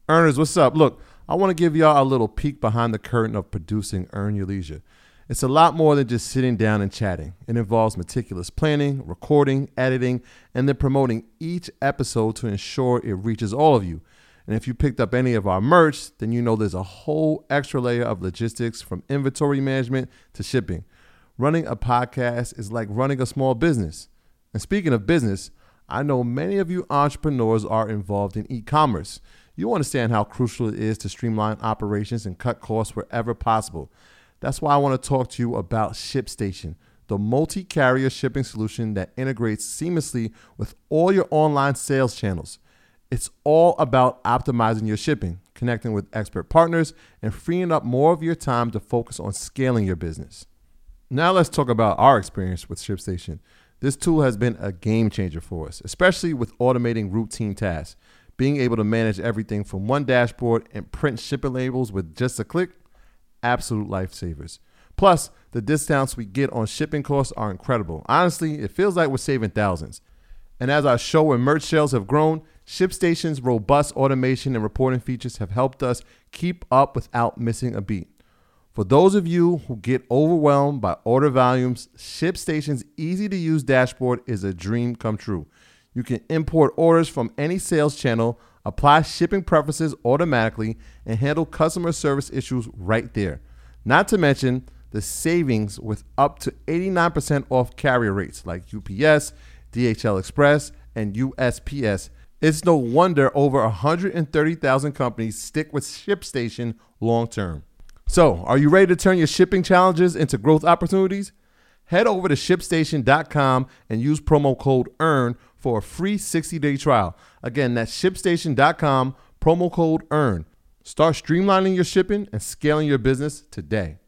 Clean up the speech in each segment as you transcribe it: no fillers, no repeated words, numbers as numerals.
Earners, what's up? Look, I want to give y'all a little peek behind the curtain of producing Earn Your Leisure. It's a lot more than just sitting down and chatting. It involves meticulous planning, recording, editing, and then promoting each episode to ensure it reaches all of you. And if you picked up any of our merch, then you know there's a whole extra layer of logistics from inventory management to shipping. Running a podcast is like running a small business. And speaking of business, I know many of you entrepreneurs are involved in e-commerce. You understand how crucial it is to streamline operations and cut costs wherever possible. That's why I want to talk to you about ShipStation, the multi-carrier shipping solution that integrates seamlessly with all your online sales channels. It's all about optimizing your shipping, connecting with expert partners, and freeing up more of your time to focus on scaling your business. Now let's talk about our experience with ShipStation. This tool has been a game changer for us, especially with automating routine tasks. Being able to manage everything from one dashboard and print shipping labels with just a click, absolute lifesavers. Plus, the discounts we get on shipping costs are incredible. Honestly, it feels like we're saving thousands. And as our show and merch sales have grown, ShipStation's robust automation and reporting features have helped us keep up without missing a beat. For those of you who get overwhelmed by order volumes, ShipStation's easy-to-use dashboard is a dream come true. You can import orders from any sales channel, apply shipping preferences automatically, and handle customer service issues right there. Not to mention the savings with up to 89% off carrier rates like UPS, DHL Express, and USPS. It's no wonder over 130,000 companies stick with ShipStation long term. So, are you ready to turn your shipping challenges into growth opportunities? Head over to ShipStation.com and use promo code EARN for a free 60-day trial. Again, that's ShipStation.com, promo code EARN. Start streamlining your shipping and scaling your business today.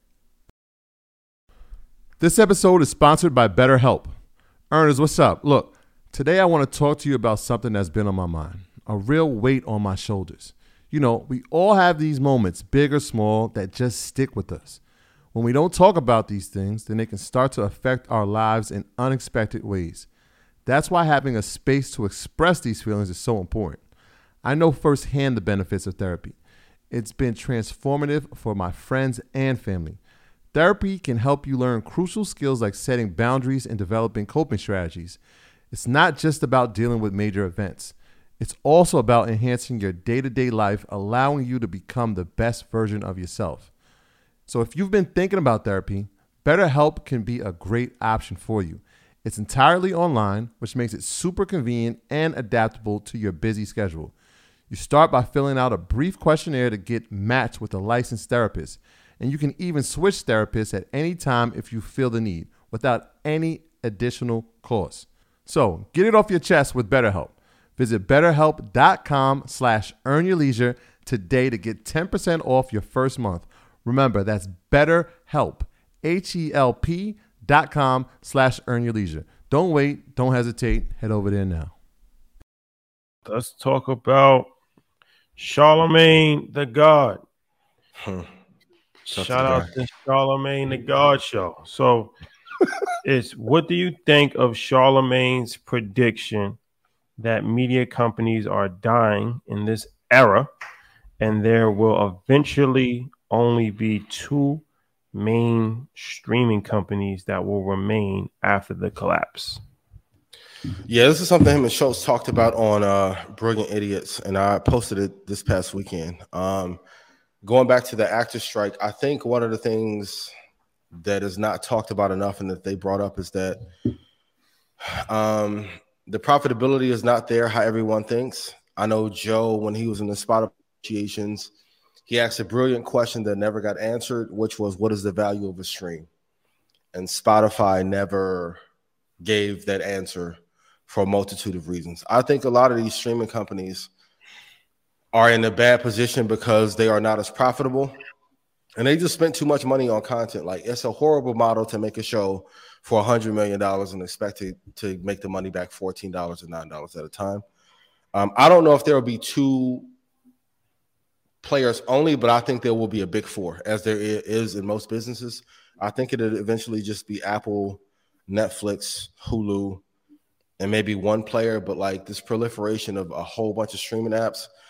This episode is sponsored by BetterHelp. Earners, what's up? Look, today I want to talk to you about something that's been on my mind, a real weight on my shoulders. You know, we all have these moments, big or small, that just stick with us. When we don't talk about these things, then they can start to affect our lives in unexpected ways. That's why having a space to express these feelings is so important. I know firsthand the benefits of therapy. It's been transformative for my friends and family. Therapy can help you learn crucial skills like setting boundaries and developing coping strategies. It's not just about dealing with major events. It's also about enhancing your day-to-day life, allowing you to become the best version of yourself. So if you've been thinking about therapy, BetterHelp can be a great option for you. It's entirely online, which makes it super convenient and adaptable to your busy schedule. You start by filling out a brief questionnaire to get matched with a licensed therapist, and you can even switch therapists at any time if you feel the need, without any additional cost. So get it off your chest with BetterHelp. Visit BetterHelp.com/earnyourleisure today to get 10% off your first month. Remember, that's BetterHelp, HELP.com/earnyourleisure. Don't wait. Don't hesitate. Head over there now. Let's talk about Charlemagne the God. Shout out to Charlemagne the God show. So what do you think of Charlemagne's prediction that media companies are dying in this era and there will eventually only be two main streaming companies that will remain after the collapse? Yeah, this is something him and Schultz talked about on Brilliant Idiots, and I posted it this past weekend. Going back to the actor strike, I think one of the things that is not talked about enough and that they brought up is that the profitability is not there how everyone thinks. I know Joe, when he was in the spot negotiations, he asked a brilliant question that never got answered, which was, what is the value of a stream? And Spotify never gave that answer for a multitude of reasons. I think a lot of these streaming companies are in a bad position because they are not as profitable and they just spent too much money on content. Like, it's a horrible model to make a show for $100 million and expect it to make the money back $14 or $9 at a time. I don't know if there will be two players only, but I think there will be a big four, as there is in most businesses. I think it'll eventually just be Apple, Netflix, Hulu, and maybe one player. But like this proliferation of a whole bunch of streaming apps,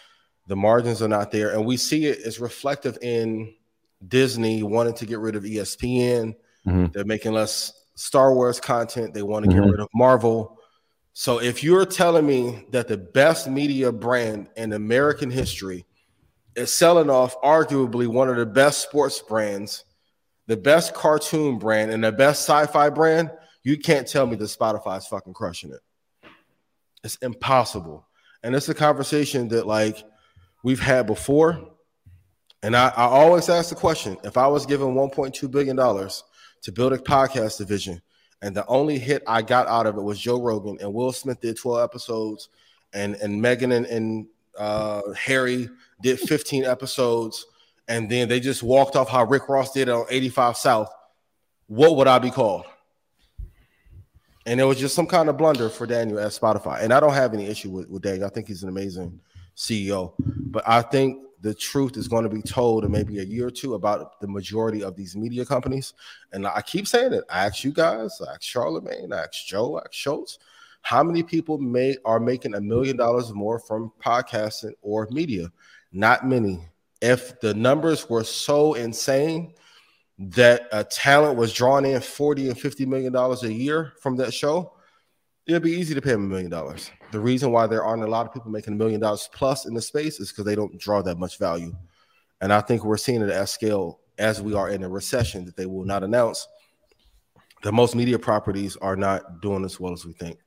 The margins are not there. And we see it as reflective in Disney wanting to get rid of ESPN. They're making less Star Wars content. They want to get rid of Marvel. So if you're telling me that the best media brand in American history is selling off arguably one of the best sports brands, the best cartoon brand, and the best sci-fi brand, you can't tell me that Spotify's fucking crushing it. It's impossible. And it's a conversation that like we've had before. And I always ask the question, if I was given $1.2 billion to build a podcast division, and the only hit I got out of it was Joe Rogan, and Will Smith did 12 episodes, and Meghan and Harry did 15 episodes, and then they just walked off how Rick Ross did on 85 South, what would I be called? And it was just some kind of blunder for Daniel at Spotify. And I don't have any issue with Daniel. I think he's an amazing CEO. But I think the truth is going to be told in maybe a year or two about the majority of these media companies. And I keep saying it. I ask you guys, I ask Charlamagne, I ask Joe, I ask Schultz, how many people are making $1 million more from podcasting or media? Not many. If the numbers were so insane that a talent was drawing in $40 and $50 million a year from that show, it'd be easy to pay them $1 million. The reason why there aren't a lot of people making $1 million plus in the space is because they don't draw that much value. And I think we're seeing it at scale as we are in a recession that they will not announce. The most media properties are not doing as well as we think.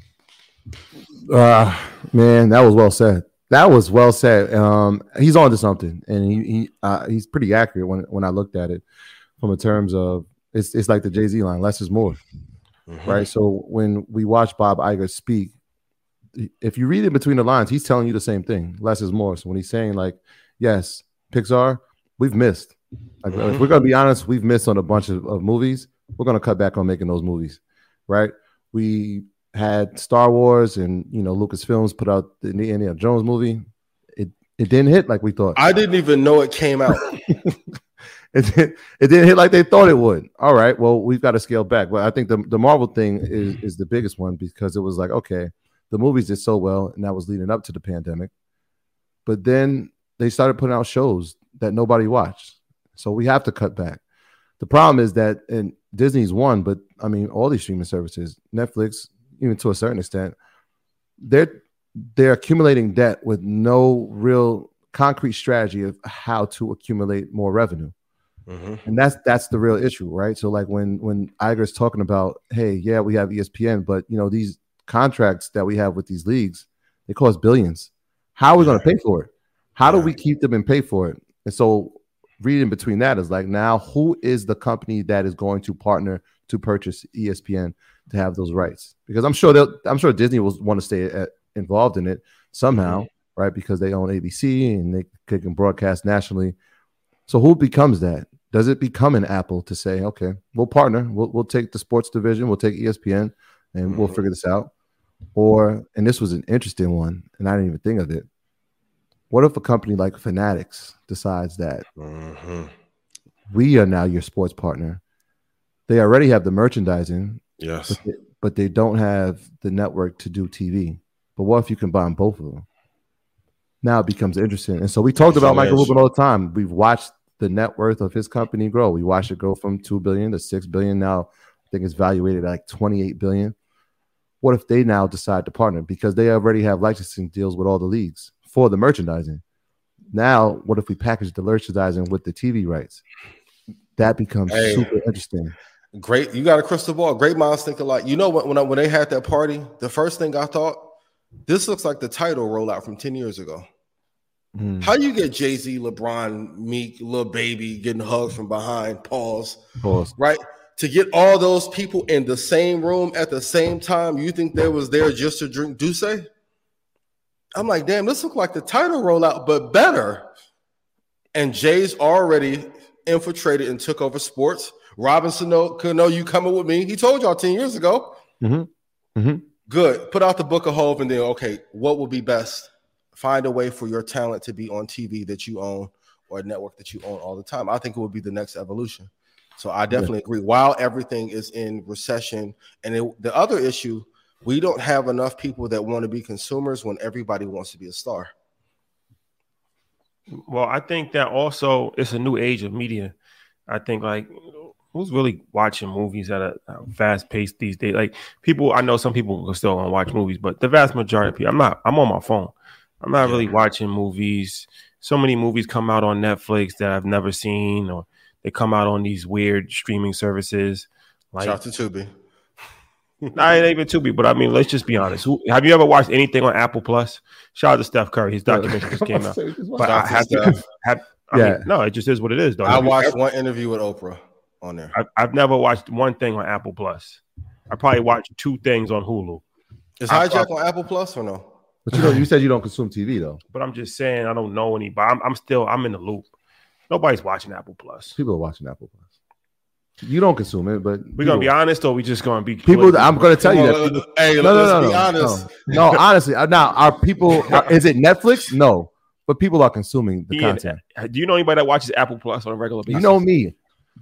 Man, that was well said. That was well said. He's on to something, and he's pretty accurate when I looked at it from a terms of it's like the Jay-Z line, less is more. Right. So when we watch Bob Iger speak, if you read in between the lines, he's telling you the same thing. Less is more. So when he's saying like, yes, Pixar, we've missed. Like, if we're going to be honest, we've missed on a bunch of movies. We're going to cut back on making those movies. Right. We had Star Wars and, Lucasfilms put out the Indiana Jones movie. It didn't hit like we thought. I didn't even know it came out. It didn't hit like they thought it would. All right, well, we've got to scale back. But I think the Marvel thing is the biggest one because it was like, okay, the movies did so well, and that was leading up to the pandemic. But then they started putting out shows that nobody watched. So we have to cut back. The problem is that, and Disney's one, but I mean, all these streaming services, Netflix, even to a certain extent, they're accumulating debt with no real concrete strategy of how to accumulate more revenue. And that's the real issue, right? So like when Iger's talking about, hey, yeah, we have ESPN, but these contracts that we have with these leagues, they cost billions. How are we going to pay for it? How do we keep them and pay for it? And so reading between that is like, now who is the company that is going to partner to purchase ESPN to have those rights? Because I'm sure Disney will want to stay involved in it somehow, right? Because they own ABC and they can broadcast nationally. So who becomes that? Does it become an Apple to say, okay, we'll partner, we'll take the sports division, we'll take ESPN, and we'll figure this out? Or, and this was an interesting one, and I didn't even think of it. What if a company like Fanatics decides that we are now your sports partner? They already have the merchandising, yes, but they don't have the network to do TV. But what if you combine both of them? Now it becomes interesting. And so we talked about Michael Rubin all the time. We've watched the net worth of his company grow. We watched it go from $2 billion to $6 billion. Now I think it's valuated at like $28 billion. What if they now decide to partner? Because they already have licensing deals with all the leagues for the merchandising. Now, what if we package the merchandising with the TV rights? That becomes super interesting. Great. You got a crystal ball. Great minds think alike. You know what? When they had that party, the first thing I thought, this looks like the title rollout from 10 years ago. How you get Jay-Z, LeBron, Meek, Lil Baby getting hugs from behind, pause, right? To get all those people in the same room at the same time, you think they was there just to drink Douce? I'm like, damn, this looks like the title rollout, but better. And Jay's already infiltrated and took over sports. Robinson could know you coming with me. He told y'all 10 years ago. Good. Put out the book of Hov and then, okay, what will be best? Find a way for your talent to be on TV that you own or a network that you own all the time. I think it would be the next evolution. So I definitely agree. While everything is in recession, and the other issue, we don't have enough people that want to be consumers when everybody wants to be a star. Well, I think that also it's a new age of media. I think like who's really watching movies at a fast pace these days? Like people, I know some people still want to watch movies, but the vast majority of people, I'm not. I'm on my phone. I'm not really watching movies. So many movies come out on Netflix that I've never seen, or they come out on these weird streaming services. Like, shout out to Tubi. Nah, it ain't even Tubi, but I mean, let's just be honest. Have you ever watched anything on Apple Plus? Shout out to Steph Curry. His documentary just came out. But I mean, no, it just is what it is, though. I watched one interview with Oprah on there. I've never watched one thing on Apple Plus. I probably watched 2 things on Hulu. Is Hijack on Apple Plus or no? But you said you don't consume TV though. But I'm just saying I don't know anybody. I'm in the loop. Nobody's watching Apple Plus. People are watching Apple Plus. You don't consume it, but we're gonna be honest, or we just gonna be people. I'm gonna tell you that. Hey, let's be honest. No, honestly, now are people? Is it Netflix? No, but people are consuming the content. Do you know anybody that watches Apple Plus on a regular basis? You know me.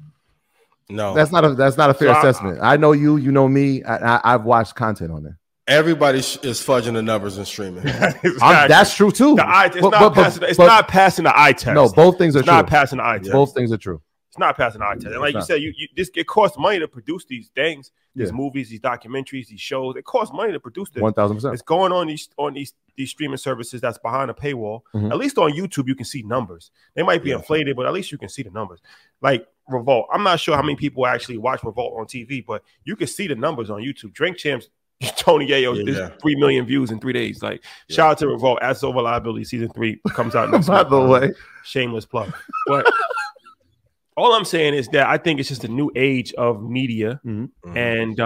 No, that's not a fair assessment. I know you. You know me. I've watched content on there. Everybody is fudging the numbers and streaming. That's true too. It's not passing the eye test. No, both things are true. Not passing the eye test. Both things are true. It's not passing the eye test. And like you said, it costs money to produce these things, these movies, these documentaries, these shows. It costs money to produce this. 1,000%. It's going on these streaming services that's behind a paywall. Mm-hmm. At least on YouTube, you can see numbers. They might be inflated, but at least you can see the numbers. Like Revolt, I'm not sure how many people actually watch Revolt on TV, but you can see the numbers on YouTube. Drink Champs, Tony Yayo, 3 million views in 3 days. Like, shout out to Revolt. As Over Liability season 3 comes out next By the way, shameless plug. But all I'm saying is that I think it's just a new age of media, and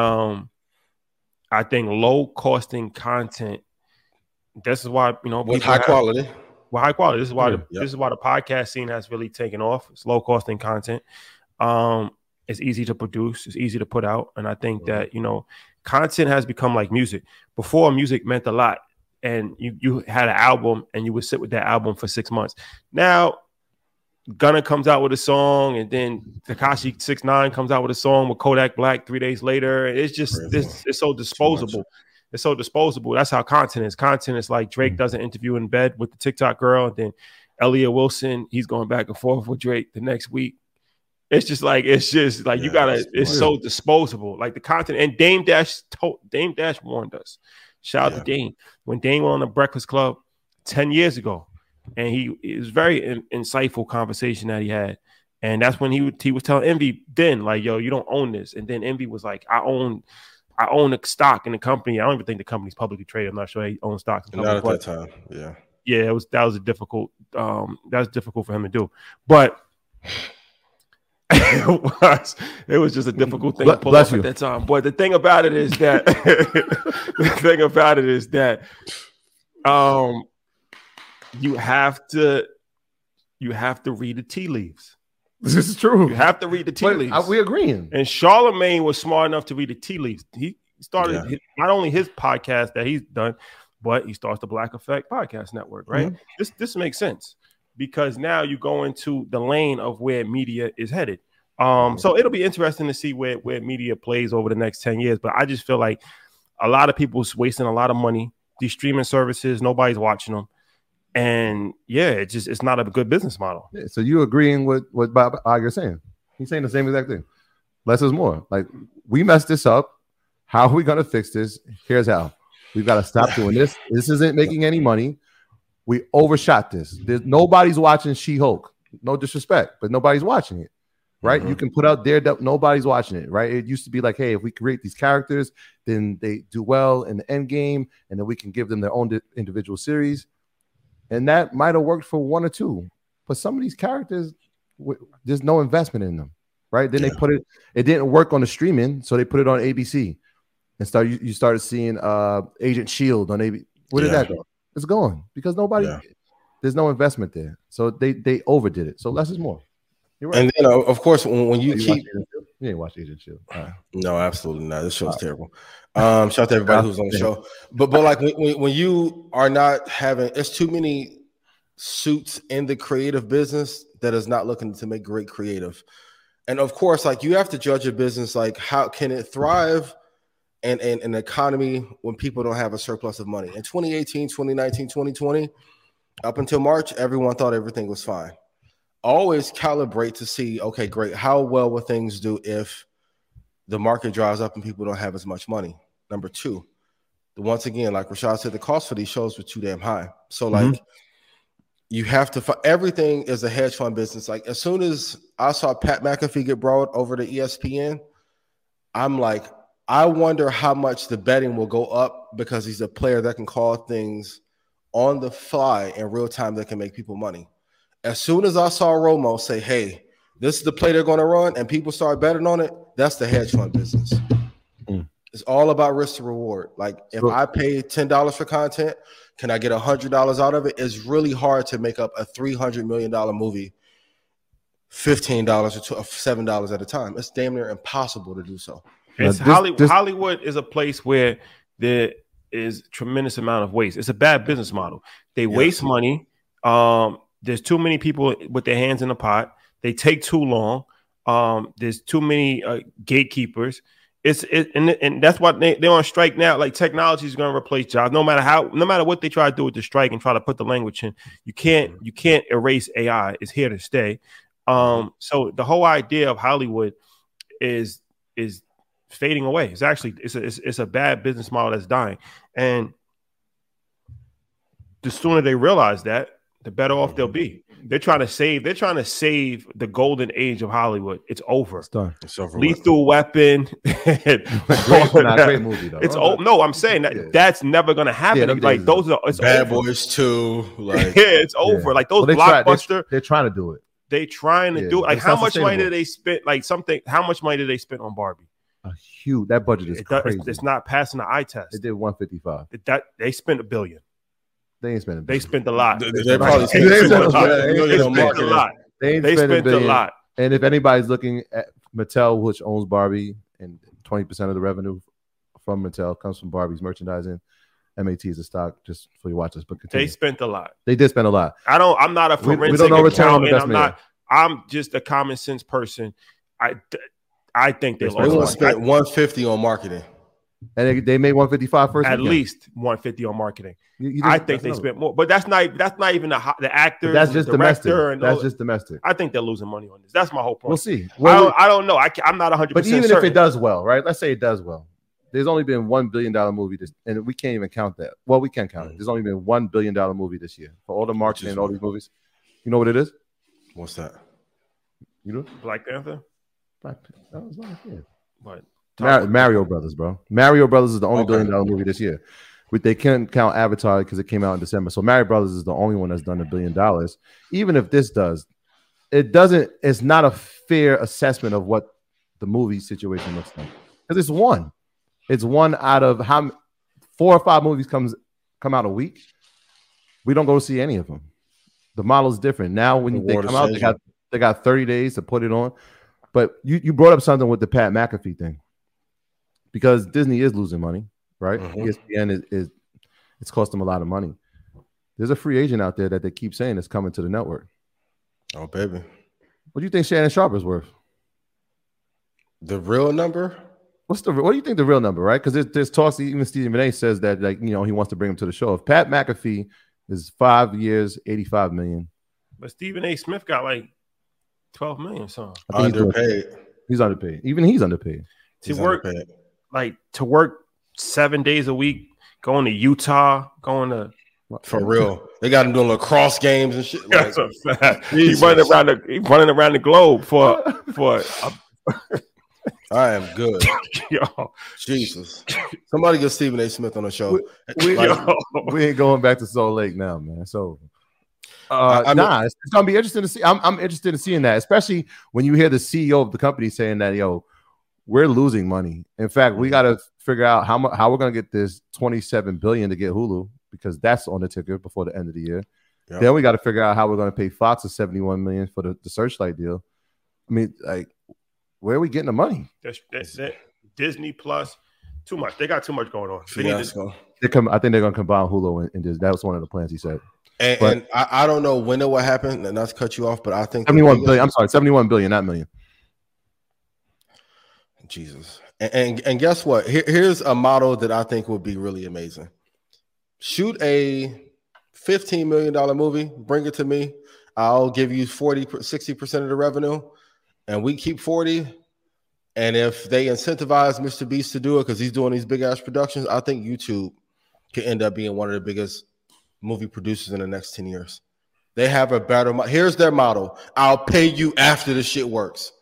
I think low costing content. This is why with high quality. Well, high quality. This is why this is why the podcast scene has really taken off. It's low costing content. It's easy to produce. It's easy to put out, and I think that content has become like music. Before, music meant a lot, and you had an album, and you would sit with that album for 6 months. Now, Gunna comes out with a song, and then Tekashi 6ix9ine comes out with a song with Kodak Black 3 days later. It's just it's so disposable. It's so disposable. That's how content is. Content is like Drake does an interview in bed with the TikTok girl, and then Elliot Wilson, he's going back and forth with Drake the next week. It's just like you gotta. It's so disposable. Like the content, and Dame Dash warned us. Shout out to Dame. When Dame went on the Breakfast Club 10 years ago, and it was very insightful conversation that he had, and that's when he was telling Envy then, like, yo, you don't own this, and then Envy was like, I own the stock in the company. I don't even think the company's publicly traded. I'm not sure he owns stocks. Not at that time. Yeah. That was difficult. That was difficult for him to do, but. It was just a difficult thing to pull off at that time. But the thing about it is that you have to read the tea leaves. This is true. You have to read the tea leaves. We agreeing. And Charlemagne was smart enough to read the tea leaves. He started not only his podcast that he's done, but he starts the Black Effect Podcast Network, right? Mm-hmm. This makes sense. Because now you go into the lane of where media is headed. So it'll be interesting to see where media plays over the next 10 years. But I just feel like a lot of people's wasting a lot of money. These streaming services, nobody's watching them. And it's not a good business model. Yeah, so you agreeing with what Bob Iger saying? He's saying the same exact thing. Less is more. Like, we messed this up. How are we going to fix this? Here's how. We've got to stop doing this. This isn't making any money. We overshot this. Nobody's watching She-Hulk. No disrespect, but nobody's watching it, right? Mm-hmm. You can put out Daredevil. Nobody's watching it, right? It used to be like, hey, if we create these characters, then they do well in the end game, and then we can give them their own individual series. And that might have worked for 1 or 2. But some of these characters, there's no investment in them, right? Then they put it. It didn't work on the streaming, so they put it on ABC. And you started seeing Agent Shield on ABC. Where did that go? It's going because there's no investment there. So they overdid it. So less is more. You're right. And then, of course, when you keep... You ain't watch Agent Shield. No, absolutely not. This show's terrible. Shout out to everybody who's on the show. But like when you are not having... It's too many suits in the creative business that is not looking to make great creative. And, of course, like you have to judge a business like how can it thrive and an economy when people don't have a surplus of money. In 2018, 2019, 2020, Up until March, everyone thought everything was fine. Always calibrate to see, okay, great. How well will things do if the market dries up and people don't have as much money? Number two, once again, like Rashad said, the cost for these shows were too damn high. So like you have to everything is a hedge fund business. Like as soon as I saw Pat McAfee get brought over to ESPN, I'm like, I wonder how much the betting will go up because he's a player that can call things on the fly in real time that can make people money. As soon as I saw Romo say, hey, this is the play they're going to run, and people start betting on it, that's the hedge fund business. It's all about risk to reward. Like if I pay $10 for content, can I get $100 out of it? It's really hard to make up a $300 million movie $15 or $7 at a time. It's damn near impossible to do so. It's Hollywood is a place where there is tremendous amount of waste. It's a bad business model. They waste money. There's too many people with their hands in the pot. They take too long. There's too many gatekeepers. And that's why they're on strike now. Like technology is going to replace jobs, no matter what they try to do with the strike and try to put the language in. You can't erase AI. It's here to stay. So the whole idea of Hollywood is fading away. It's actually it's a bad business model that's dying. And the sooner they realize that, the better off they'll be. They're trying to save the golden age of Hollywood. It's over. It's done. It's over. Lethal Weapon. Great movie though. It's no, I'm saying that's never gonna happen. Yeah, like those are Bad over. Boys 2. Like it's over. Yeah. Like those blockbuster. They're trying to do it. They trying to do it. Like how much money did they spend? How much money did they spend on Barbie? A huge. That budget is crazy. It's not passing the eye test. They did 155. They spent $1 billion. They ain't spent $1 billion. They spent a lot. They probably spent a lot. They spent a lot. And if anybody's looking at Mattel, which owns Barbie, and 20% of the revenue from Mattel comes from Barbie's merchandising, MAT is a stock, just for your watchers. But continue. They spent a lot. They did spend a lot. I'm not a forensic we don't know return on accountant. I'm just a common sense person. I think they want to spend $150 on marketing. And they made 155 first. At weekend. least 150 on marketing. I think they spent more, but that's not even the actors. But that's just domestic. That's just domestic. I think they're losing money on this. That's my whole point. We'll see. I don't know. I'm not 100%. But even certain. if it does well, right? Let's say it does well. There's only been $1 billion movie this, and we can't even count that. Well, we can count it. There's only been $1 billion movie this year for all the marketing and all these movies. You know what it is? What's that? You know? Black Panther. That was last year. What? Mario Brothers, bro. Mario Brothers is the only $1 billion movie this year. They can't count Avatar because it came out in December. So Mario Brothers is the only one that's done $1 billion. Even if this does, it's not a fair assessment of what the movie situation looks like. Because it's one. It's one out of how 4 or 5 movies come out a week. We don't go see any of them. The model's different. Now when they come out, they got 30 days to put it on. But you brought up something with the Pat McAfee thing. Because Disney is losing money, right? ESPN it's cost them a lot of money. There's a free agent out there that they keep saying is coming to the network. Oh, baby. What do you think Shannon Sharpe is worth? The real number? What do you think the real number, right? Because there's talks, even Stephen A says that, like, he wants to bring him to the show. If Pat McAfee is 5 years, $85 million. But Stephen A. Smith got like $12 million. So underpaid. He's underpaid. Even he's underpaid. To work 7 days a week, going to Utah, for real. They got him doing lacrosse games and shit. Like, that's a fact. He's running around the globe for I am good. Yo. Jesus. Somebody get Stephen A. Smith on the show. We ain't going back to Salt Lake now, man. So it's gonna be interesting to see. I'm interested in seeing that, especially when you hear the CEO of the company saying that, we're losing money. In fact, we got to figure out how we're going to get this $27 billion to get Hulu, because that's on the ticket before the end of the year. Yep. Then we got to figure out how we're going to pay Fox $71 million for the Searchlight deal. I mean, like, where are we getting the money? That's it. Disney Plus, too much. They got too much going on. I think they're going to combine Hulu and Disney. That was one of the plans he said. And I don't know when it will happen, and not to cut you off, but I think 71 billion. I'm sorry, 71 billion, not million. Jesus. And guess what? Here's a model that I think would be really amazing. Shoot a $15 million movie, bring it to me. I'll give you 60% of the revenue, and we keep 40. And if they incentivize Mr. Beast to do it because he's doing these big ass productions, I think YouTube could end up being one of the biggest movie producers in the next 10 years. They have a better here's their model. I'll pay you after the shit works.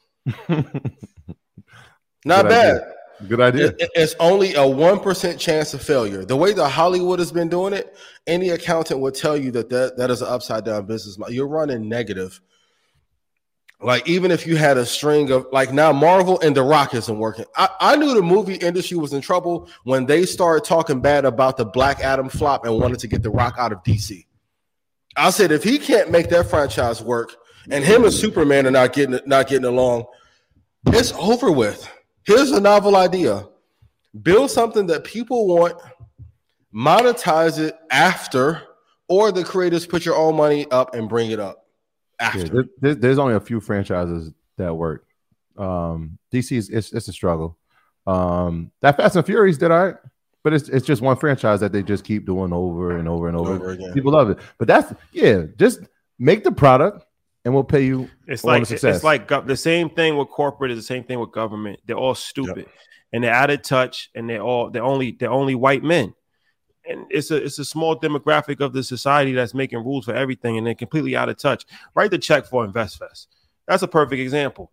Not bad. Good idea. It's only a 1% chance of failure. The way that Hollywood has been doing it, any accountant would tell you that is an upside down business model. You're running negative. Like, even if you had a string of, like, now Marvel and The Rock isn't working. I knew the movie industry was in trouble when they started talking bad about the Black Adam flop and wanted to get The Rock out of DC. I said, if he can't make that franchise work and him and Superman are not getting along, it's over with. Here's a novel idea. Build something that people want, monetize it after, or the creators put your own money up and bring it up after. Yeah, there's only a few franchises that work. DC it's a struggle. That Fast and Furious did all right, but it's just one franchise that they just keep doing over and over and over again. People love it, but just make the product and we'll pay you. It's like the same thing with corporate is the same thing with government. They're all stupid, and they're out of touch, and they're only white men. And it's a small demographic of the society that's making rules for everything, and they're completely out of touch. Write the check for InvestFest. That's a perfect example.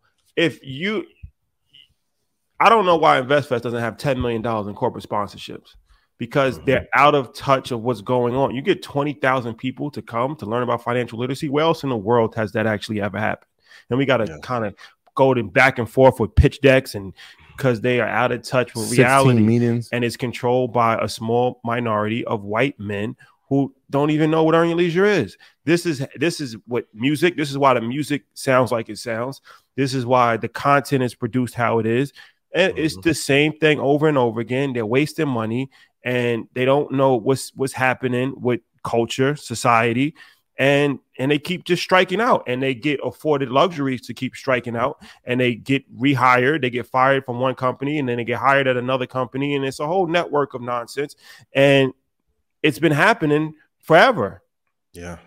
I don't know why InvestFest doesn't have $10 million in corporate sponsorships, because they're out of touch of what's going on. You get 20,000 people to come to learn about financial literacy. Where else in the world has that actually ever happened? And we got to kind of go back and forth with pitch decks, and because they are out of touch with reality meetings, and it's controlled by a small minority of white men who don't even know what Earn Your Leisure is. This is what music. This is why the music sounds like it sounds. This is why the content is produced how it is. And it's the same thing over and over again. They're wasting money, and they don't know what's happening with culture, society, and they keep just striking out, and they get afforded luxuries to keep striking out, and they get rehired. They get fired from one company, and then they get hired at another company, and it's a whole network of nonsense, and it's been happening forever. Yeah.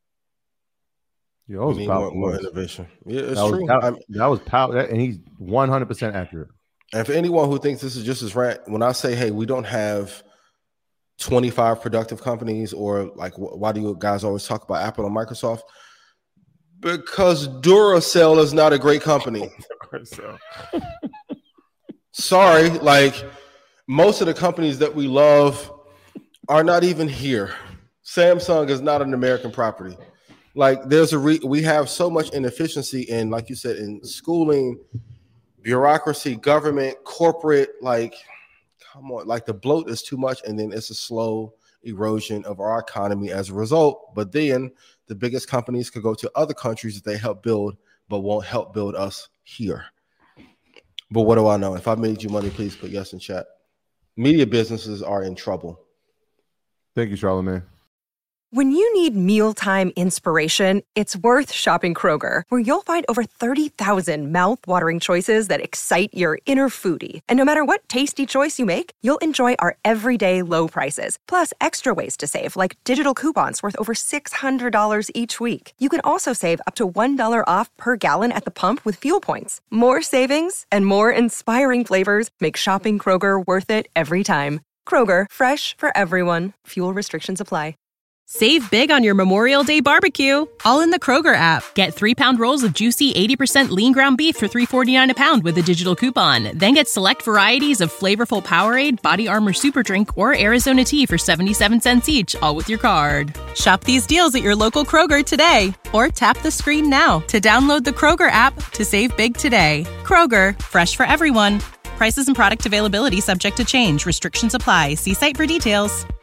Yeah, more innovation. Yeah, it's true. That was power, and he's 100% accurate. And for anyone who thinks this is just as rant, when I say, hey, we don't have 25 productive companies, or like, why do you guys always talk about Apple and Microsoft? Because Duracell is not a great company. Sorry, like, most of the companies that we love are not even here. Samsung is not an American property. Like, we have so much inefficiency in, like you said, in schooling, bureaucracy, government, corporate, like, come on, like, the bloat is too much, and then it's a slow erosion of our economy as a result. But then the biggest companies could go to other countries that they help build, but won't help build us here. But what do I know? If I made you money, please put yes in chat. Media businesses are in trouble. Thank you, Charlamagne. When you need mealtime inspiration, it's worth shopping Kroger, where you'll find over 30,000 mouth-watering choices that excite your inner foodie. And no matter what tasty choice you make, you'll enjoy our everyday low prices, plus extra ways to save, like digital coupons worth over $600 each week. You can also save up to $1 off per gallon at the pump with fuel points. More savings and more inspiring flavors make shopping Kroger worth it every time. Kroger, fresh for everyone. Fuel restrictions apply. Save big on your Memorial Day barbecue, all in the Kroger app. Get 3-pound rolls of juicy 80% lean ground beef for $3.49 a pound with a digital coupon. Then get select varieties of flavorful Powerade, Body Armor Super Drink, or Arizona tea for 77 cents each, all with your card. Shop these deals at your local Kroger today, or tap the screen now to download the Kroger app to save big today. Kroger, fresh for everyone. Prices and product availability subject to change. Restrictions apply. See site for details.